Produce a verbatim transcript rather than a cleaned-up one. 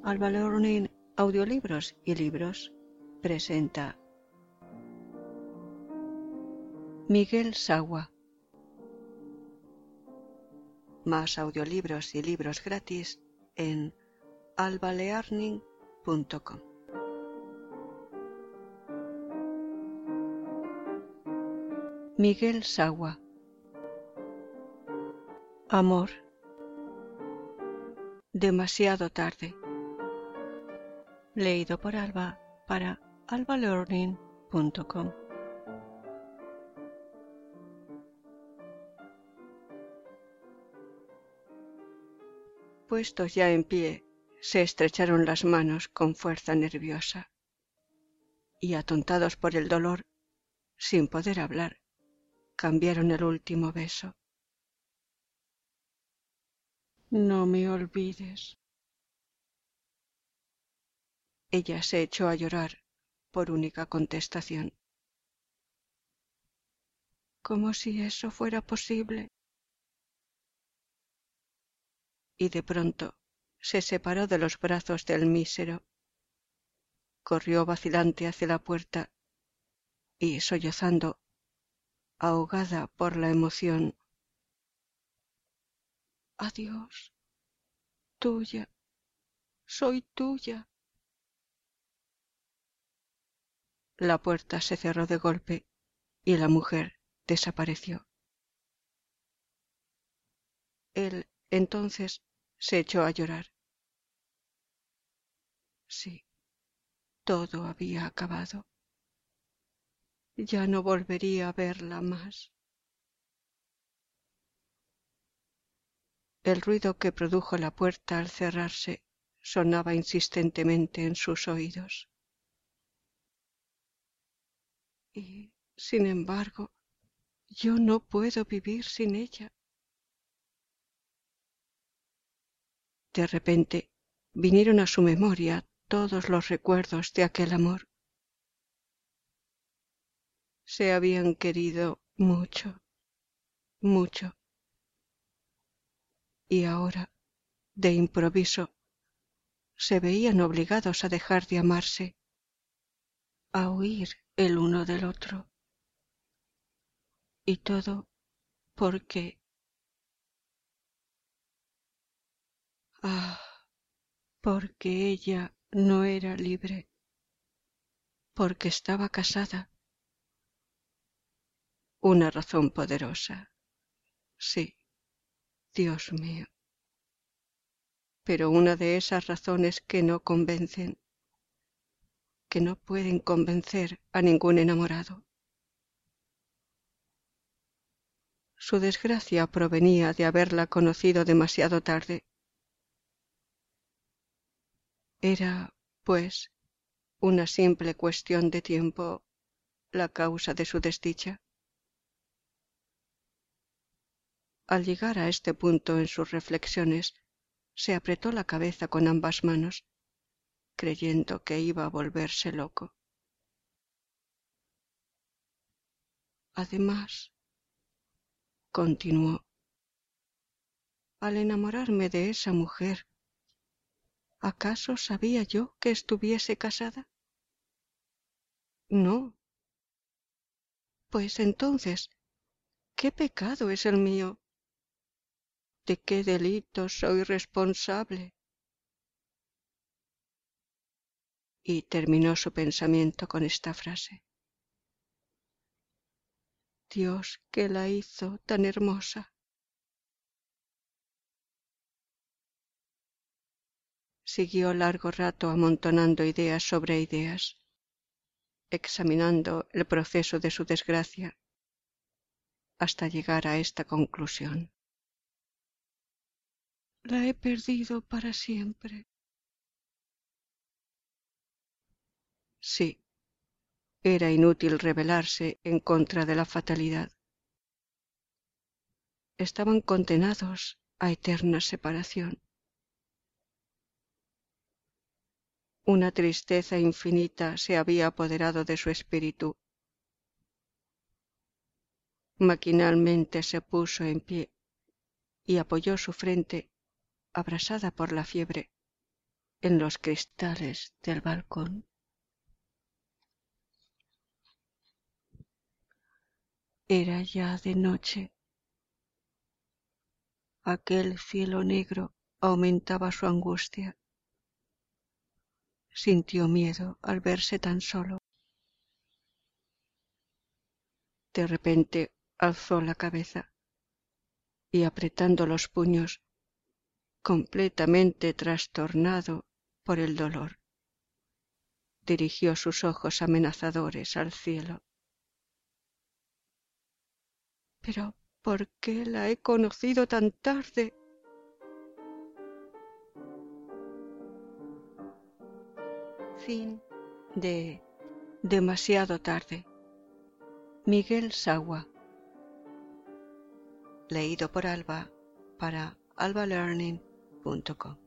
Alba Learning Audiolibros y Libros presenta Miguel Sagua. Más audiolibros y libros gratis en alba learning punto com. Miguel Sagua. Amor. Demasiado tarde. Leído por Alba para alba learning punto com. Puestos ya en pie, se estrecharon las manos con fuerza nerviosa y, atontados por el dolor, sin poder hablar, cambiaron el último beso. No me olvides. Ella se echó a llorar por única contestación. Como si eso fuera posible. Y de pronto se separó de los brazos del mísero, corrió vacilante hacia la puerta y, sollozando, ahogada por la emoción: Adiós, tuya, soy tuya. La puerta se cerró de golpe y la mujer desapareció. Él entonces se echó a llorar. Sí, todo había acabado. Ya no volvería a verla más. El ruido que produjo la puerta al cerrarse sonaba insistentemente en sus oídos. Y, sin embargo, yo no puedo vivir sin ella. De repente vinieron a su memoria todos los recuerdos de aquel amor. Se habían querido mucho, mucho. Y ahora, de improviso, se veían obligados a dejar de amarse, a huir el uno del otro. Y todo porque... Ah, porque ella no era libre, porque estaba casada. Una razón poderosa, sí, Dios mío. Pero una de esas razones que no convencen, que no pueden convencer a ningún enamorado. Su desgracia provenía de haberla conocido demasiado tarde. Era, pues, una simple cuestión de tiempo la causa de su desdicha. Al llegar a este punto en sus reflexiones, se apretó la cabeza con ambas manos, creyendo que iba a volverse loco. Además, continuó, al enamorarme de esa mujer, ¿acaso sabía yo que estuviese casada? No. Pues entonces, ¿qué pecado es el mío? ¿De qué delito soy responsable? Y terminó su pensamiento con esta frase: Dios que la hizo tan hermosa. Siguió largo rato amontonando ideas sobre ideas, examinando el proceso de su desgracia, hasta llegar a esta conclusión. La he perdido para siempre. Sí, era inútil rebelarse en contra de la fatalidad. Estaban condenados a eterna separación. Una tristeza infinita se había apoderado de su espíritu. Maquinalmente se puso en pie y apoyó su frente, abrasada por la fiebre, en los cristales del balcón. Era ya de noche. Aquel cielo negro aumentaba su angustia. Sintió miedo al verse tan solo. De repente alzó la cabeza y, apretando los puños, completamente trastornado por el dolor, dirigió sus ojos amenazadores al cielo. ¿Pero por qué la he conocido tan tarde? Fin de Demasiado tarde. Miguel Sagua. Leído por Alba para alba learning punto com.